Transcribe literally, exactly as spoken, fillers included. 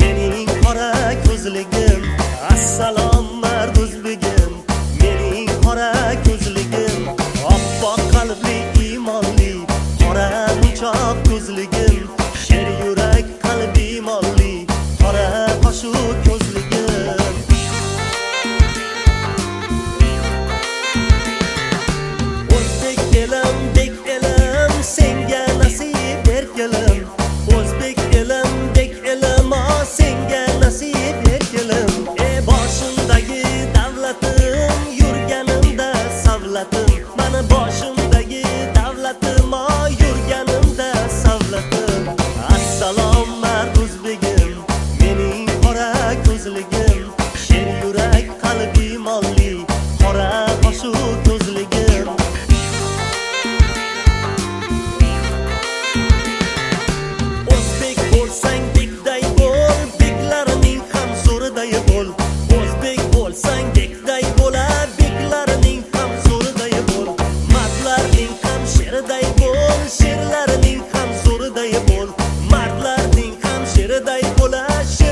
mening qora ko'zligim. Assalom mard o'zbegim, mening qora ko'zligim. Oppoq qalbli iymonli, qora munchoq ko'zligim. Sher yurak qalbi molli, qora qoshu ko'zligim. O'zbek elim, bek elim, senga nasib erkelim. O'zbek elim, bek elim, o senga nasib erkelim. E boshimdagi davlatim, yurganimda savlatim. Mana boshimdagi davlatim, o yurganimda savlatim. Assalom mard o'zbegim, mening qora ko'zligim. Sher yurak qalbi molli, qora qoshu ko'zligim. O'zbek bo'lsang bekday bo'l, beklarning ham zo'riday bo'l. O'zbek bo'lsang bekday bo'la, beklarning ham zo'riday bo'l. Mardlarning ham sheriday bo'l, sherlarning ham zo'riday bo'l. Mardlarning ham sheriday bo'la,